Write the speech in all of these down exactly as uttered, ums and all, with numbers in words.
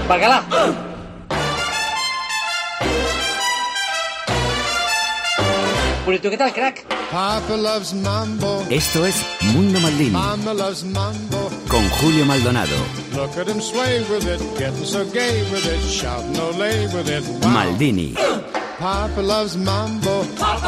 ¡Bacala! Bueno, ¿y tú qué tal, crack? Papa loves mambo. Esto es Mundo Maldini. Mama loves mambo. Con Julio Maldonado. Look at him sway with it, getting so gay with it, shouting olé with it. Wow. Maldini. Papa loves mambo.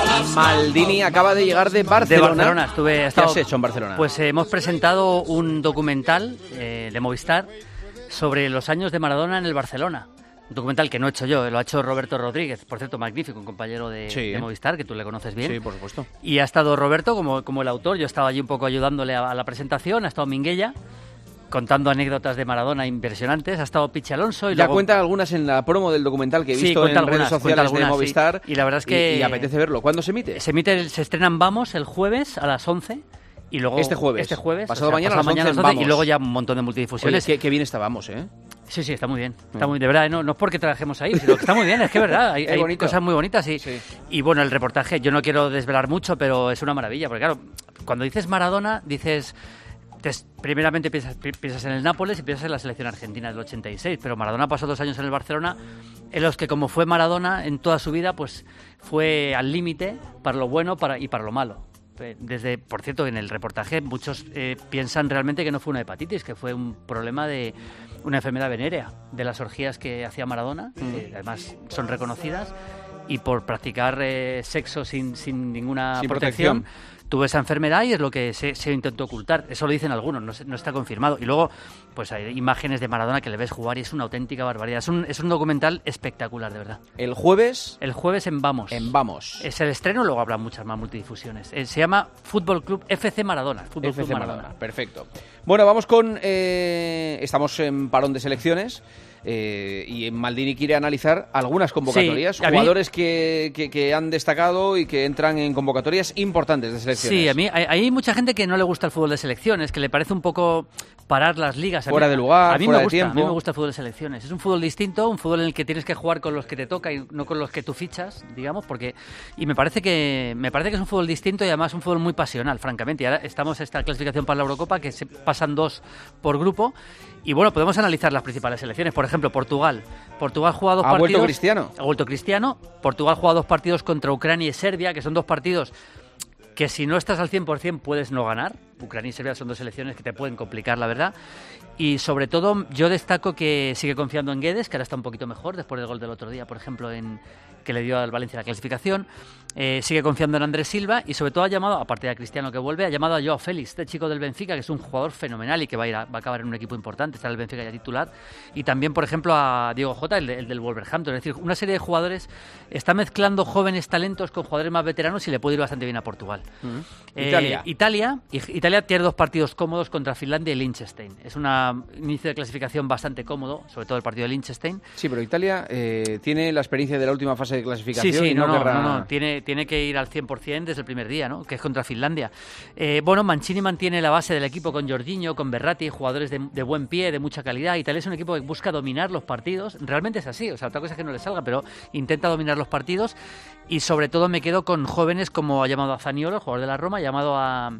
Maldini acaba de llegar de Barcelona. De Barcelona, estuve... ¿Qué estado, has hecho en Barcelona? Pues eh, hemos presentado un documental eh, de Movistar sobre los años de Maradona en el Barcelona. Un documental que no he hecho yo, lo ha hecho Roberto Rodríguez, por cierto, magnífico, un compañero de, sí, de ¿eh? Movistar, que tú le conoces bien. Sí, por supuesto. Y ha estado Roberto como, como el autor, yo estaba allí un poco ayudándole a, a la presentación, ha estado Minguella, contando anécdotas de Maradona impresionantes, ha estado Pichi Alonso y ya luego... cuenta algunas en la promo del documental que he Sí, visto en algunas, redes sociales algunas, de Movistar. Sí. Y la verdad es que... Y, y apetece verlo. ¿Cuándo se emite? Se emite, el, se estrenan Vamos el jueves a las once. Y luego, Este jueves. Este jueves. Pasado o sea, mañana, pasado a las mañana once, a las once, Vamos. y luego ya un montón de multidifusiones. Oye, qué, qué bien estábamos, ¿eh? Sí, sí, está muy bien. Está muy, de verdad, no, no es porque trabajemos ahí, sino que está muy bien, es que es verdad. Hay, hay cosas muy bonitas y, sí. y bueno, el reportaje, yo no quiero desvelar mucho, pero es una maravilla. Porque claro, cuando dices Maradona, dices... Te, primeramente piensas, piensas en el Nápoles y piensas en la selección argentina del ochenta y seis, pero Maradona pasó dos años en el Barcelona, en los que como fue Maradona en toda su vida, pues fue al límite para lo bueno para, y para lo malo. Desde, por cierto, en el reportaje muchos eh, piensan realmente que no fue una hepatitis, que fue un problema de una enfermedad venérea, de las orgías que hacía Maradona, mm. que además son reconocidas, y por practicar eh, sexo sin, sin ninguna sin protección, protección, tuvo esa enfermedad y es lo que se, se intentó ocultar. Eso lo dicen algunos, no, no está confirmado. Y luego, pues hay imágenes de Maradona que le ves jugar y es una auténtica barbaridad. Es un, es un documental espectacular, de verdad. El jueves... El jueves en Vamos. En Vamos. Es el estreno, luego habrá muchas más multidifusiones. Eh, se llama Fútbol Club F C Maradona. Fútbol F C Club Maradona. Maradona. Perfecto. Bueno, vamos con... Eh, estamos en parón de selecciones. Eh, y Maldini quiere analizar algunas convocatorias, sí, jugadores mí, que, que, que han destacado y que entran en convocatorias importantes de selecciones. Sí, a mí hay, hay mucha gente que no le gusta el fútbol de selecciones, que le parece un poco parar las ligas. A fuera mí, de lugar, a mí fuera me gusta, de tiempo. A mí me gusta el fútbol de selecciones. Es un fútbol distinto, un fútbol en el que tienes que jugar con los que te toca y no con los que tú fichas, digamos, porque y me parece que me parece que es un fútbol distinto y además un fútbol muy pasional, francamente. Y ahora estamos en esta clasificación para la Eurocopa que se pasan dos por grupo. Y bueno, podemos analizar las principales selecciones. Por ejemplo, Portugal. Portugal juega dos ¿Ha partidos. ¿Ha vuelto Cristiano? Ha vuelto Cristiano. Portugal juega dos partidos contra Ucrania y Serbia, que son dos partidos que si no estás al cien por ciento puedes no ganar. Ucrania y Serbia son dos selecciones que te pueden complicar, la verdad. Y sobre todo, yo destaco que sigue confiando en Guedes, que ahora está un poquito mejor después del gol del otro día, por ejemplo, en que le dio al Valencia la clasificación. Eh, sigue confiando en Andrés Silva y sobre todo ha llamado, aparte de a Cristiano que vuelve, ha llamado a Joao Félix, este chico del Benfica, que es un jugador fenomenal y que va a, ir a, va a acabar en un equipo importante, está en el Benfica ya titular. Y también, por ejemplo, a Diego Jota, el, el del Wolverhampton. Es decir, una serie de jugadores está mezclando jóvenes talentos con jugadores más veteranos y le puede ir bastante bien a Portugal. Uh-huh. Eh, Italia. Italia. Italia tiene dos partidos cómodos contra Finlandia y Liechtenstein. Es un inicio de clasificación bastante cómodo, sobre todo el partido de Liechtenstein. Sí, pero Italia eh, tiene la experiencia de la última fase de clasificación. Sí, sí, y no, no, no, querrá... no, no, tiene, tiene que ir al cien por ciento desde el primer día, ¿no? Que es contra Finlandia. Eh, bueno, Mancini mantiene la base del equipo con Jorginho, con Verratti, jugadores de, de buen pie, de mucha calidad. Italia es un equipo que busca dominar los partidos. Realmente es así, o sea, otra cosa es que no le salga, pero intenta dominar los partidos. Y sobre todo me quedo con jóvenes como ha llamado a Zaniolo, el jugador de la Roma, ha llamado a...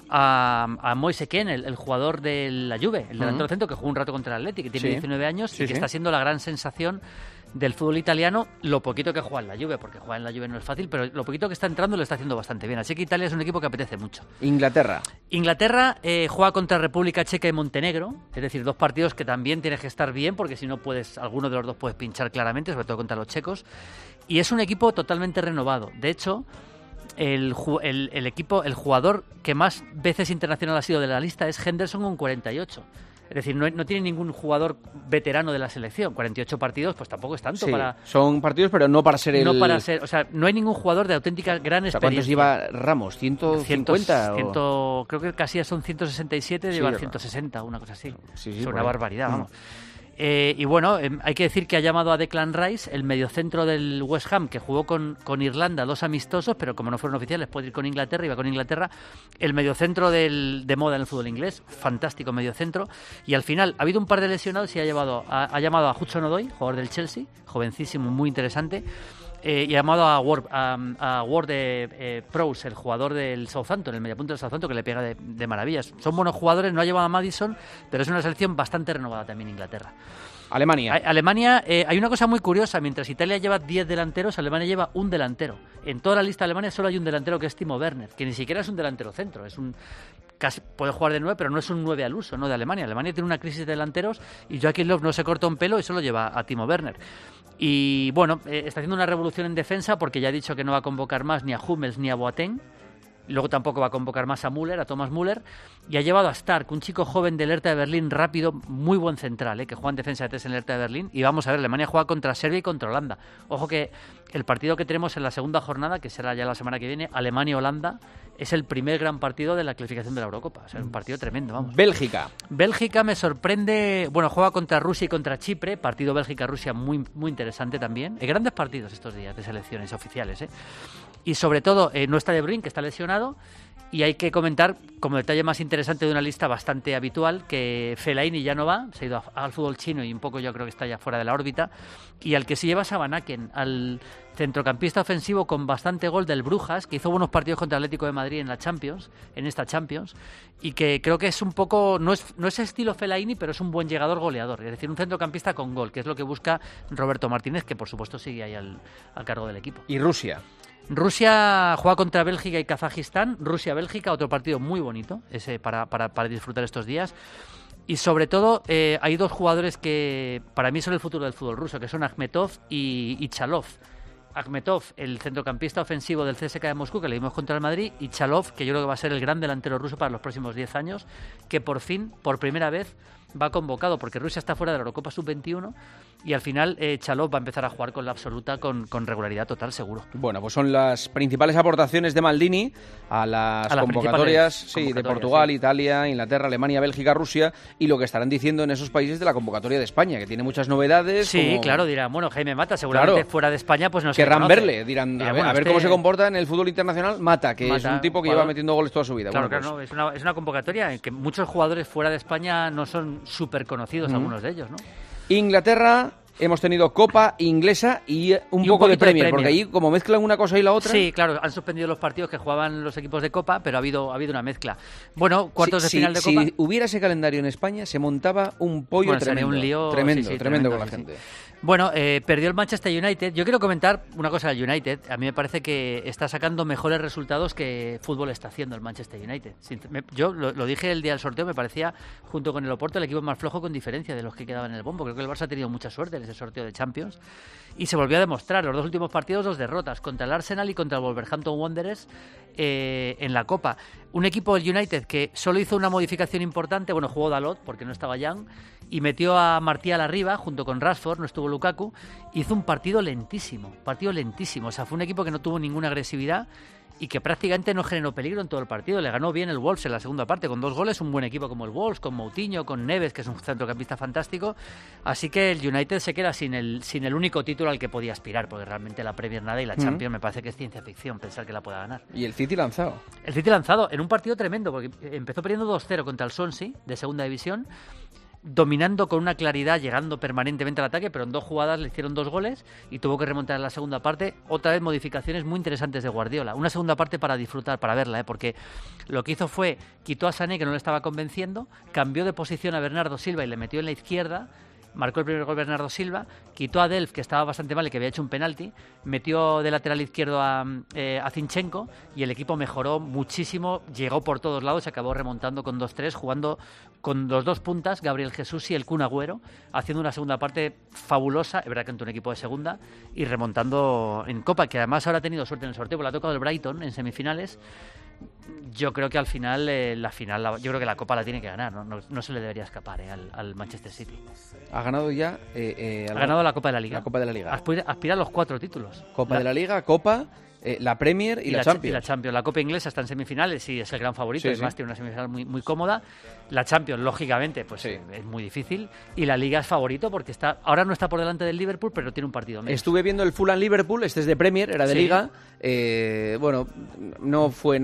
a, a Moise Kean, el, el jugador de la Juve, el delantero uh-huh. centro que jugó un rato contra el Atleti, que tiene sí. diecinueve años sí, y que sí. está siendo la gran sensación del fútbol italiano, lo poquito que juega en la Juve, porque jugar en la Juve no es fácil, pero lo poquito que está entrando lo está haciendo bastante bien. Así que Italia es un equipo que apetece mucho. Inglaterra. Inglaterra eh, juega contra República Checa y Montenegro, es decir, dos partidos que también tienes que estar bien, porque si no puedes, alguno de los dos puedes pinchar claramente, sobre todo contra los checos. Y es un equipo totalmente renovado. De hecho, el, el, el equipo, el jugador que más veces internacional ha sido de la lista es Henderson con cuarenta y ocho. Es decir, no, no tiene ningún jugador veterano de la selección. cuarenta y ocho partidos, pues tampoco es tanto sí, para... son partidos, pero no para ser el... No para ser... O sea, no hay ningún jugador de auténtica gran o sea, experiencia. ¿cuántos lleva Ramos? ¿ciento cincuenta? cien, o... Creo que Casillas son ciento sesenta y siete, sí, lleva no. ciento sesenta, una cosa así. Sí, sí, es una bueno. barbaridad, vamos. Eh, y bueno, eh, hay que decir que ha llamado a Declan Rice, el mediocentro del West Ham, que jugó con, con Irlanda, dos amistosos, pero como no fueron oficiales, puede ir con Inglaterra, y va con Inglaterra. El mediocentro del, de moda en el fútbol inglés, fantástico mediocentro. Y al final ha habido un par de lesionados y ha, llevado, ha, ha llamado a Hudson-Odoi, jugador del Chelsea, jovencísimo, muy interesante. Eh, y ha llamado a Ward, a, a Ward de, eh, Prowse, el jugador del Southampton, el mediapunto del Southampton, que le pega de, de maravillas. Son buenos jugadores, no ha llevado a Maddison, pero es una selección bastante renovada también Inglaterra. Alemania. A- Alemania, eh, hay una cosa muy curiosa. Mientras Italia lleva diez delanteros, Alemania lleva un delantero. En toda la lista de Alemania solo hay un delantero, que es Timo Werner, que ni siquiera es un delantero centro. Es un casi, puede jugar de nueve, pero no es un nueve al uso, ¿no? De Alemania. Alemania tiene una crisis de delanteros y Joachim Löw no se corta un pelo y solo lleva a Timo Werner. Y bueno, eh, está haciendo una revolución en defensa porque ya ha dicho que no va a convocar más ni a Hummels ni a Boateng. Luego tampoco va a convocar más a Müller, a Thomas Müller. Y ha llevado a Stark, un chico joven del Hertha de Berlín, rápido, muy buen central, ¿eh? Que juega en defensa de tres en el Hertha de Berlín. Y vamos a ver, Alemania juega contra Serbia y contra Holanda. Ojo que el partido que tenemos en la segunda jornada, que será ya la semana que viene, Alemania-Holanda, es el primer gran partido de la clasificación de la Eurocopa. O sea, es un partido tremendo, vamos. Bélgica. Bélgica me sorprende, bueno, juega contra Rusia y contra Chipre, partido Bélgica-Rusia muy, muy interesante también. Hay grandes partidos estos días de selecciones oficiales, ¿eh? Y sobre todo, eh, no está De Bruyne, que está lesionado, y hay que comentar, como detalle más interesante de una lista bastante habitual, que Fellaini ya no va, se ha ido a, al fútbol chino y un poco yo creo que está ya fuera de la órbita, y al que se lleva Van Aken, al centrocampista ofensivo con bastante gol del Brujas, que hizo buenos partidos contra el Atlético de Madrid en la Champions, en esta Champions, y que creo que es un poco, no es, no es estilo Fellaini, pero es un buen llegador goleador, es decir, un centrocampista con gol, que es lo que busca Roberto Martínez, que por supuesto sigue ahí al, al cargo del equipo. Y Rusia. Rusia juega contra Bélgica y Kazajistán. Rusia-Bélgica, otro partido muy bonito ese para, para, para disfrutar estos días. Y sobre todo eh, hay dos jugadores que para mí son el futuro del fútbol ruso, que son Akhmetov y, y Chalov. Akhmetov, el centrocampista ofensivo del C S K de Moscú, que le dimos contra el Madrid, y Chalov, que yo creo que va a ser el gran delantero ruso para los próximos diez años, que por fin, por primera vez, va convocado, porque Rusia está fuera de la Eurocopa sub veintiuno y al final eh, Chalov va a empezar a jugar con la absoluta, con, con regularidad total, seguro. Bueno, pues son las principales aportaciones de Maldini a las, a las convocatorias, sí, convocatorias de Portugal, sí. Italia, Inglaterra, Alemania, Bélgica, Rusia, y lo que estarán diciendo en esos países de la convocatoria de España, que tiene muchas novedades. Sí, como... claro, dirán, bueno, Jaime Mata, seguramente claro. fuera de España pues no se querrán conoce. verle, dirán, Dirá, a ver, bueno, a ver este... cómo se comporta en el fútbol internacional Mata, que Mata, es un tipo que jugador... lleva metiendo goles toda su vida. Claro, bueno, claro, pues... no, es, una, es una convocatoria en que muchos jugadores fuera de España no son súper conocidos, uh-huh. algunos de ellos, ¿no? Inglaterra, hemos tenido Copa Inglesa y un y poco un de Premier, de Premier, porque ahí como mezclan una cosa y la otra... Sí, claro, han suspendido los partidos que jugaban los equipos de Copa, pero ha habido, ha habido una mezcla. Bueno, cuartos sí, de final sí, de Copa... Si hubiera ese calendario en España, se montaba un pollo bueno, tremendo. Un lío, tremendo, sí, sí, tremendo, tremendo con la sí, gente. Sí. Bueno, eh, perdió el Manchester United. Yo quiero comentar una cosa del United. A mí me parece que está sacando mejores resultados que fútbol está haciendo el Manchester United. Yo lo, lo dije el día del sorteo, me parecía, junto con el Oporto, el equipo más flojo con diferencia de los que quedaban en el bombo. Creo que el Barça ha tenido mucha suerte en ese sorteo de Champions. Y se volvió a demostrar. Los dos últimos partidos, dos derrotas, contra el Arsenal y contra el Wolverhampton Wanderers eh, en la Copa. Un equipo del United que solo hizo una modificación importante. Bueno, jugó Dalot, porque no estaba Young, y metió a Martial arriba junto con Rashford, no estuvo Lukaku. Hizo un partido lentísimo, partido lentísimo. O sea, fue un equipo que no tuvo ninguna agresividad y que prácticamente no generó peligro en todo el partido. Le ganó bien el Wolves en la segunda parte con dos goles, un buen equipo como el Wolves, con Moutinho, con Neves, que es un centrocampista fantástico. Así que el United se queda sin el, sin el único título al que podía aspirar, porque realmente la Premier nada y la Champions uh-huh. me parece que es ciencia ficción pensar que la pueda ganar. Y el City lanzado. El City lanzado en un partido tremendo, porque empezó perdiendo dos cero contra el Swansea, de segunda división, dominando con una claridad, llegando permanentemente al ataque, pero en dos jugadas le hicieron dos goles y tuvo que remontar en la segunda parte. Otra vez modificaciones muy interesantes de Guardiola. Una segunda parte para disfrutar, para verla, ¿eh? Porque lo que hizo fue, quitó a Sané, que no le estaba convenciendo, cambió de posición a Bernardo Silva y le metió en la izquierda. Marcó el primer gol Bernardo Silva, quitó a Delph, que estaba bastante mal y que había hecho un penalti, metió de lateral izquierdo a, eh, a Zinchenko y el equipo mejoró muchísimo, llegó por todos lados, se acabó remontando con dos tres, jugando con los dos puntas, Gabriel Jesús y el Kun Agüero, haciendo una segunda parte fabulosa, es verdad que ante un equipo de segunda, y remontando en Copa, que además ahora ha tenido suerte en el sorteo, porque le ha tocado el Brighton en semifinales. Yo creo que al final, eh, la final, la, yo creo que la Copa la tiene que ganar, no, no, no se le debería escapar eh, al, al Manchester City. Ha ganado ya... Eh, eh, ha ganado la Copa de la Liga. La Copa de la Liga. Aspira, aspira a los cuatro títulos. Copa la, de la Liga, Copa... Eh, la Premier y, y la, la Champions. Y la Champions. La Copa inglesa está en semifinales y es el gran favorito. Sí, Además, sí. tiene una semifinal muy, muy cómoda. La Champions, lógicamente, pues sí. es muy difícil. Y la Liga es favorito porque está ahora no está por delante del Liverpool, pero tiene un partido menos. Estuve viendo el Fulham-Liverpool, este es de Premier, era de sí. Liga. Eh, bueno, no fue nada del otro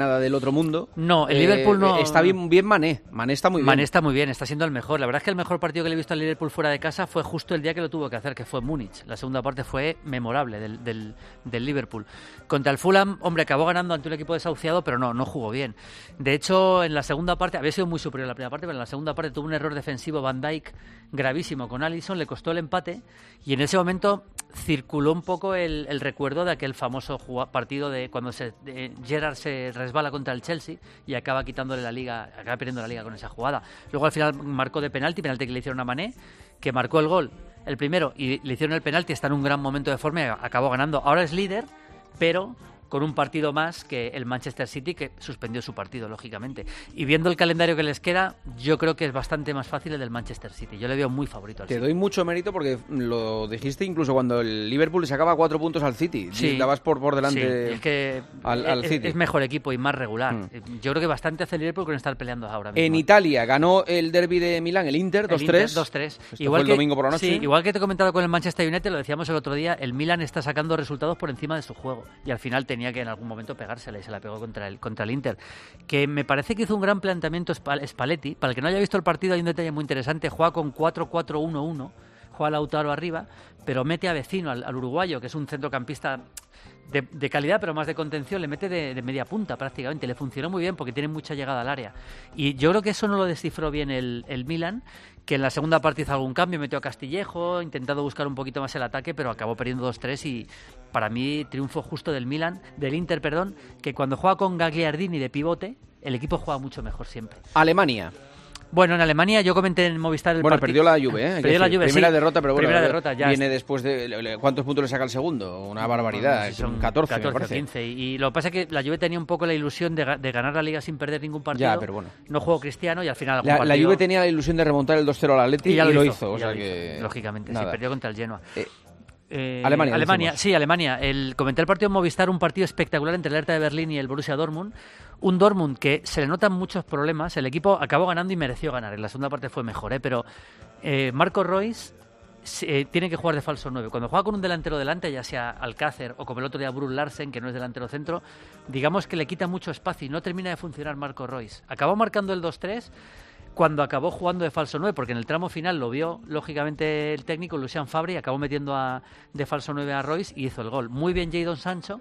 otro mundo. No, el Liverpool no... Está bien, bien Mané. Mané está muy bien. Mané está muy bien, está siendo el mejor. La verdad es que el mejor partido que le he visto al Liverpool fuera de casa fue justo el día que lo tuvo que hacer, que fue Múnich. La segunda parte fue memorable del, del, del Liverpool. Contra el Fulham, hombre, acabó ganando ante un equipo desahuciado, pero no, no jugó bien. De hecho, en la segunda parte, había sido muy superior en la primera parte, pero en la segunda parte tuvo un error defensivo Van Dijk gravísimo con Alisson, le costó el empate y en ese momento circuló un poco el, el recuerdo de aquel famoso partido de cuando se, de, Gerrard se resbala contra el Chelsea y acaba quitándole la liga, acaba perdiendo la liga con esa jugada. Luego al final marcó de penalti, penalti que le hicieron a Mané, que marcó el gol, el primero, y le hicieron el penalti, está en un gran momento de forma y acabó ganando. Ahora es líder, pero con un partido más que el Manchester City, que suspendió su partido, lógicamente. Y viendo el calendario que les queda, yo creo que es bastante más fácil el del Manchester City. Yo le veo muy favorito al Te City. doy mucho mérito porque lo dijiste incluso cuando el Liverpool le sacaba cuatro puntos al City. Sí, dabas por, por delante sí, es que al, al es, City. Es mejor equipo y más regular. Mm. Yo creo que bastante hace el Liverpool con estar peleando ahora mismo. En Italia ganó el derbi de Milán, el Inter, dos tres. dos tres. Igual fue el domingo por la noche. Sí, igual que te he comentado con el Manchester United, lo decíamos el otro día, el Milan está sacando resultados por encima de su juego. Y al final tenía que en algún momento pegársela y se la pegó contra el, contra el Inter. Que me parece que hizo un gran planteamiento Spalletti. Para el que no haya visto el partido hay un detalle muy interesante. Juega con cuatro cuatro uno uno. Juega Lautaro arriba, pero mete a Vecino, al, al uruguayo, que es un centrocampista de, de calidad, pero más de contención. Le mete de, de media punta prácticamente. Le funcionó muy bien porque tiene mucha llegada al área. Y yo creo que eso no lo descifró bien el, el Milan, que en la segunda parte hizo algún cambio, metió a Castillejo, intentado buscar un poquito más el ataque, pero acabó perdiendo dos tres y para mí triunfo justo del Milan, del Inter, perdón, que cuando juega con Gagliardini de pivote, el equipo juega mucho mejor siempre. Alemania. Bueno, en Alemania yo comenté en Movistar el Bueno, partido. perdió la Juve, ¿eh? Perdió la Juve, Primera sí. derrota, pero bueno, Primera derrota, ya viene es... después de... ¿Cuántos puntos le saca el segundo? Una barbaridad, No, no, si son catorce, catorce me parece. quince. Y lo que pasa es que la Juve tenía un poco la ilusión de, de ganar la Liga sin perder ningún partido. Ya, pero bueno. No jugó Cristiano y al final... La, partido... la Juve tenía la ilusión de remontar el dos cero al Atleti y, ya y lo hizo, hizo. O ya sea lo que... hizo, lógicamente, nada. sí, perdió contra el Genoa. Eh, Eh, Alemania, Alemania, decimos. sí, Alemania. El, comenté el partido en Movistar, un partido espectacular entre el Hertha de Berlín y el Borussia Dortmund. Un Dortmund que se le notan muchos problemas. El equipo acabó ganando y mereció ganar. En la segunda parte fue mejor, ¿eh? Pero eh, Marco Reus eh, tiene que jugar de falso nueve. Cuando juega con un delantero delante, ya sea Alcácer o como el otro día Brun Larsen, que no es delantero centro, digamos que le quita mucho espacio y no termina de funcionar Marco Reus. Acabó marcando el dos tres cuando acabó jugando de falso nueve, porque en el tramo final lo vio, lógicamente, el técnico Lucian Favre y acabó metiendo a, de falso nueve a Reus y hizo el gol. Muy bien Jadon Sancho,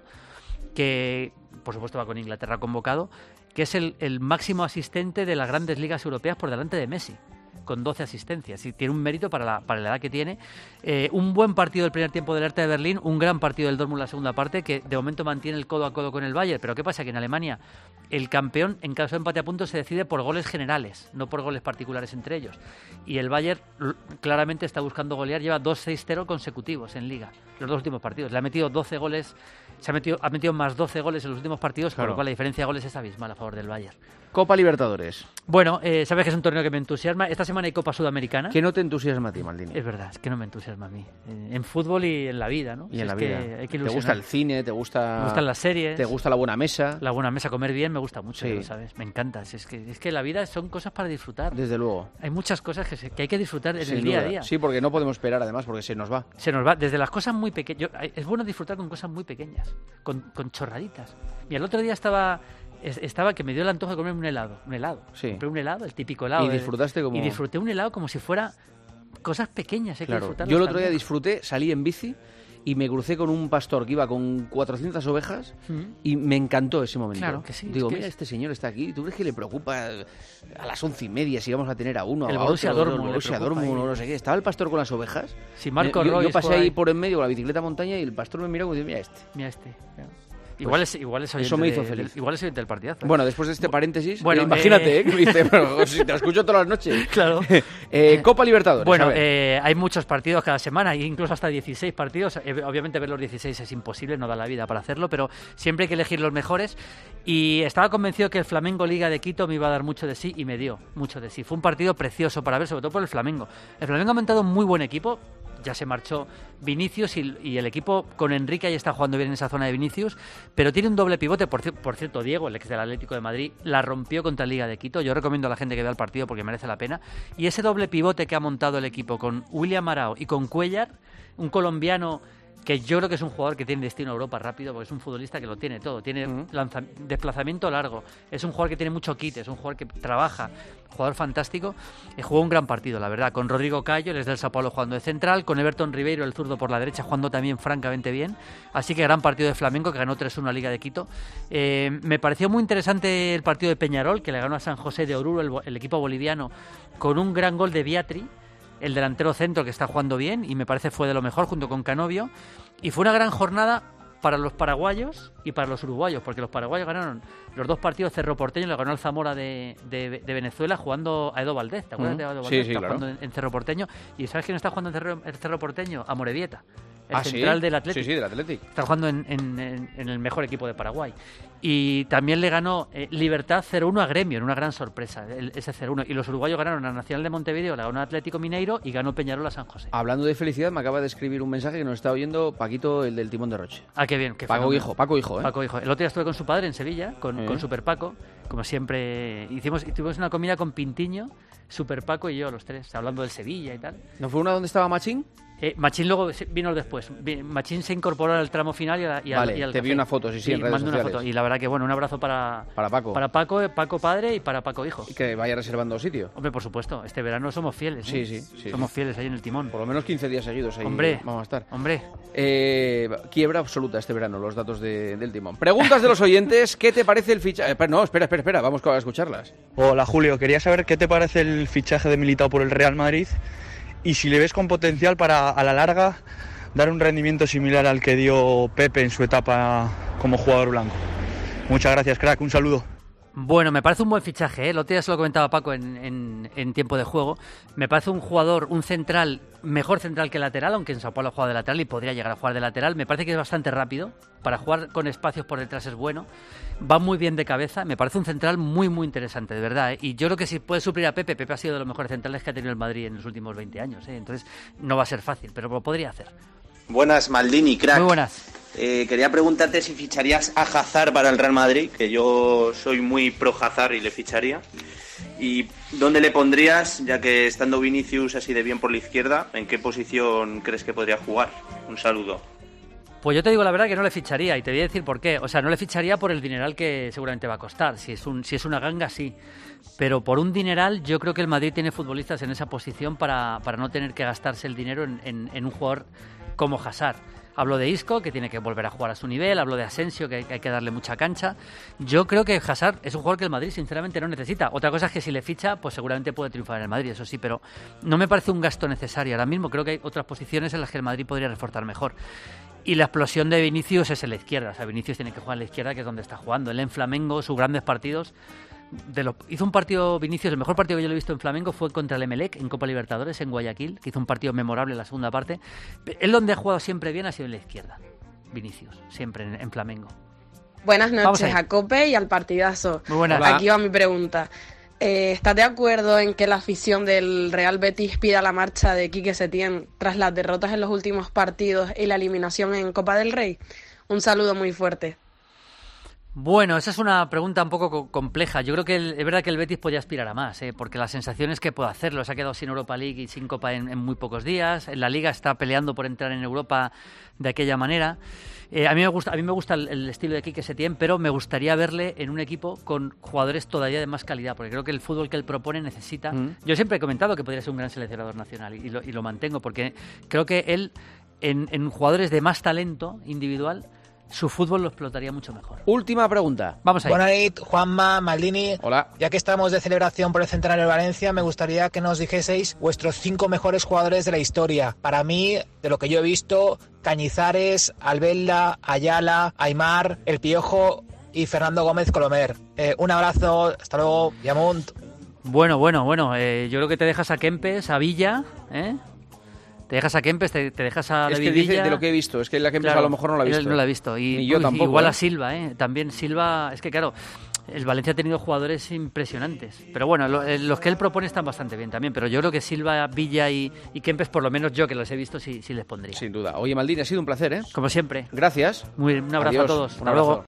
que por supuesto va con Inglaterra convocado, que es el, el máximo asistente de las grandes ligas europeas por delante de Messi, con doce asistencias, y tiene un mérito para la, para la edad que tiene. Eh, un buen partido del primer tiempo del Hertha de Berlín, un gran partido del Dortmund la segunda parte, que de momento mantiene el codo a codo con el Bayern. Pero ¿qué pasa? Que en Alemania el campeón, en caso de empate a puntos, se decide por goles generales, no por goles particulares entre ellos. Y el Bayern claramente está buscando golear, lleva dos seis cero consecutivos en Liga, los dos últimos partidos. Le ha metido doce goles, se ha metido, ha metido más doce goles en los últimos partidos, Claro. por lo cual la diferencia de goles es abismal a favor del Bayern. Copa Libertadores. Bueno, eh, sabes que es un torneo que me entusiasma. Esta semana hay Copa Sudamericana. ¿Qué no te entusiasma a ti, Maldini? Es verdad, es que no me entusiasma a mí. Eh, en fútbol y en la vida, ¿no? Y Si en es la que vida. hay que ¿Te gusta ilusionar. el cine? ¿Te gusta...? Me gustan las series. ¿Te gusta la buena mesa? La buena mesa, comer bien, me gusta mucho, Sí. ya lo sabes. Me encanta. Si es, que, es que la vida son cosas para disfrutar. Desde luego. Hay muchas cosas que, se- que hay que disfrutar en Sin el día duda. a día. Sí, porque no podemos esperar, además, porque se nos va. Se nos va desde las cosas muy pequeñas. Es bueno disfrutar con cosas muy pequeñas, con, con chorraditas. Y el otro día estaba, es- estaba que me dio el antojo de comerme un helado. Un helado. Sí. Compré un helado, el típico helado. Y de- disfrutaste como- Y disfruté un helado como si fuera cosas pequeñas. Hay que Claro. disfrutarlas Yo el otro día también. disfruté, salí en bici y me crucé con un pastor que iba con cuatrocientas ovejas Mm. y me encantó ese momento. Claro que sí, Digo, es que mira, es- este señor está aquí. ¿Tú crees que le preocupa a las once y media si vamos a tener a uno, El a Borussia otro, Dortmund el le Borussia preocupa Dortmund, ahí. o no sé qué? Estaba el pastor con las ovejas. Si Marco yo, yo Reus pasé juega ahí ahí- por en medio con la bicicleta montaña y el pastor me miró como diciendo, mira este. Mira este. Igual es, igual es oyente eso me hizo de- feliz. del- igual es oyente del partidazo. ¿eh? Bueno, después de este paréntesis, Bueno, eh, imagínate, eh, ¿eh? Que me dice, pero si te lo escucho todas las noches. Claro. Eh, Copa Libertadores. a Bueno, ver. eh, hay muchos partidos cada semana, incluso hasta dieciséis partidos. Eh, obviamente ver los dieciséis es imposible, no da la vida para hacerlo, pero siempre hay que elegir los mejores. Y estaba convencido que el Flamengo Liga de Quito me iba a dar mucho de sí y me dio mucho de sí. Fue un partido precioso para ver, sobre todo por el Flamengo. El Flamengo ha montado un muy buen equipo. Ya se marchó Vinicius y, y el equipo con Enrique ahí está jugando bien en esa zona de Vinicius, pero tiene un doble pivote. Por, ci- por cierto, Diego, el ex del Atlético de Madrid, la rompió contra el Liga de Quito. Yo recomiendo a la gente que vea el partido porque merece la pena. Y ese doble pivote que ha montado el equipo con William Arao y con Cuellar, un colombiano que yo creo que es un jugador que tiene destino a Europa rápido, porque es un futbolista que lo tiene todo, tiene uh-huh. lanza- desplazamiento largo, es un jugador que tiene mucho kit, es un jugador que trabaja, jugador fantástico, y jugó un gran partido, la verdad, con Rodrigo Cayo, el del Sao Paulo jugando de central, con Everton Ribeiro, el zurdo por la derecha, jugando también francamente bien, así que gran partido de Flamengo, que ganó tres uno a Liga de Quito. Eh, me pareció muy interesante el partido de Peñarol, que le ganó a San José de Oruro, el, el equipo boliviano, con un gran gol de Biatri, el delantero centro que está jugando bien, y me parece fue de lo mejor junto con Canovio, y fue una gran jornada para los paraguayos y para los uruguayos, porque los paraguayos ganaron los dos partidos. Cerro Porteño le ganó al Zamora de, de, de Venezuela jugando a Edo Valdés, ¿te acuerdas uh-huh. de Edo Valdés? Sí, sí, está claro. jugando en, en Cerro Porteño, y ¿sabes quién está jugando en Cerro, en Cerro Porteño? A Morevieta, el ¿Ah, central sí? del Atlético. Sí, sí, del Atlético. Está jugando en, en, en, en el mejor equipo de Paraguay. Y también le ganó eh, Libertad cero uno a Gremio, en una gran sorpresa, el, ese cero uno. Y los uruguayos ganaron a Nacional de Montevideo, le ganó a Atlético Mineiro y ganó Peñarol a San José. Hablando de felicidad, me acaba de escribir un mensaje que nos está oyendo Paquito, el del Timón de Roche. Ah, qué bien. Qué Paco fenómeno. Hijo, Paco Hijo, ¿eh? Paco Hijo. El otro día estuve con su padre en Sevilla, con, ¿Eh? con Super Paco. Como siempre, hicimos, tuvimos una comida con Pintiño, Super Paco y yo, los tres, hablando del Sevilla y tal. ¿No fue una donde estaba Machín? Eh, Machín luego vino después. Machín se incorporó al tramo final y, a, y, vale, al, y al te café. vi una foto, sí, sí, y en redes mando sociales. Una foto. Y la verdad que, bueno, un abrazo para, para Paco. Para Paco, Paco padre y para Paco hijo. Y que vaya reservando sitio. Hombre, por supuesto, este verano somos fieles. Sí, ¿eh? sí, sí. Somos sí. fieles ahí en el timón. Por lo menos quince días seguidos ahí hombre, vamos a estar. Hombre. Eh, quiebra absoluta este verano, los datos de, del timón. Preguntas de los oyentes, ¿qué te parece el fichaje? Eh, no, espera, espera, espera, vamos a escucharlas. Hola Julio, quería saber qué te parece el fichaje de Militao por el Real Madrid y si le ves con potencial para, a la larga, dar un rendimiento similar al que dio Pepe en su etapa como jugador blanco. Muchas gracias, crack, un saludo. Bueno, me parece un buen fichaje, ¿eh? El otro día se lo comentaba Paco en, en, en tiempo de juego. Me parece un jugador, un central, mejor central que lateral, aunque en Sao Paulo ha jugado de lateral y podría llegar a jugar de lateral. Me parece que es bastante rápido, para jugar con espacios por detrás es bueno. Va muy bien de cabeza, me parece un central muy, muy interesante, de verdad, ¿eh? Y yo creo que si puede suplir a Pepe, Pepe ha sido de los mejores centrales que ha tenido el Madrid en los últimos veinte años, ¿eh? Entonces no va a ser fácil, pero lo podría hacer. Buenas, Maldini, crack. Muy buenas. Eh, quería preguntarte si ficharías a Hazard para el Real Madrid, que yo soy muy pro Hazard y le ficharía. ¿Y dónde le pondrías, ya que estando Vinicius así de bien por la izquierda, en qué posición crees que podría jugar? Un saludo. Pues yo te digo la verdad que no le ficharía, y te voy a decir por qué. O sea, no le ficharía por el dineral que seguramente va a costar. Si es un, si es una ganga, sí. Pero por un dineral, yo creo que el Madrid tiene futbolistas en esa posición para, para no tener que gastarse el dinero en, en, en un jugador como Hazard. Hablo de Isco, que tiene que volver a jugar a su nivel. Hablo de Asensio, que hay que darle mucha cancha. Yo creo que Hazard es un jugador que el Madrid sinceramente no necesita. Otra cosa es que si le ficha, pues seguramente puede triunfar en el Madrid, eso sí, pero no me parece un gasto necesario. Ahora mismo creo que hay otras posiciones en las que el Madrid podría reforzar mejor. Y la explosión de Vinicius es en la izquierda. O sea, Vinicius tiene que jugar en la izquierda, que es donde está jugando. Él en Flamengo, sus grandes partidos... De lo, hizo un partido, Vinicius, el mejor partido que yo le he visto en Flamengo fue contra el Emelec en Copa Libertadores, en Guayaquil, que hizo un partido memorable en la segunda parte. Él donde ha jugado siempre bien ha sido en la izquierda, Vinicius, siempre en, en Flamengo. Buenas noches a Cope y al partidazo. Muy buenas. Aquí va mi pregunta. Eh, ¿Estás de acuerdo en que la afición del Real Betis pida la marcha de Quique Setién tras las derrotas en los últimos partidos y la eliminación en Copa del Rey? Un saludo muy fuerte. Bueno, esa es una pregunta un poco co- compleja. Yo creo que el, es verdad que el Betis podía aspirar a más, ¿eh? Porque la sensación es que puede hacerlo. Se ha quedado sin Europa League y sin Copa en, en muy pocos días. En la Liga está peleando por entrar en Europa de aquella manera. Eh, a mí me gusta, a mí me gusta el, el estilo de Quique Setién, pero me gustaría verle en un equipo con jugadores todavía de más calidad, porque creo que el fútbol que él propone necesita... Mm. Yo siempre he comentado que podría ser un gran seleccionador nacional y, y, lo, y lo mantengo, porque creo que él, en, en jugadores de más talento individual, su fútbol lo explotaría mucho mejor. Última pregunta. Vamos ahí. Buenas noches, Juanma, Maldini. Hola. Ya que estamos de celebración por el centenario de Valencia, me gustaría que nos dijeseis vuestros cinco mejores jugadores de la historia. Para mí, de lo que yo he visto, Cañizares, Albelda, Ayala, Aimar, El Piojo y Fernando Gómez Colomer. Eh, un abrazo, hasta luego, Yamunt. Bueno, bueno, bueno. Eh, yo creo que te dejas a Kempes, a Villa, ¿eh? Te dejas a Kempes, te, te dejas a es David que dice Villa. De lo que he visto, es que la Kempes claro, a lo mejor no la he visto. No la he visto. Y, Ni yo uy, tampoco. Igual ¿eh? a Silva, ¿eh? También Silva, es que claro, el Valencia ha tenido jugadores impresionantes. Pero bueno, lo, los que él propone están bastante bien también. Pero yo creo que Silva, Villa y, y Kempes, por lo menos yo que los he visto, sí, sí les pondría. Sin duda. Oye, Maldini, ha sido un placer, ¿eh? Como siempre. Gracias. Muy, un abrazo Adiós. a todos. Un Hasta abrazo. luego.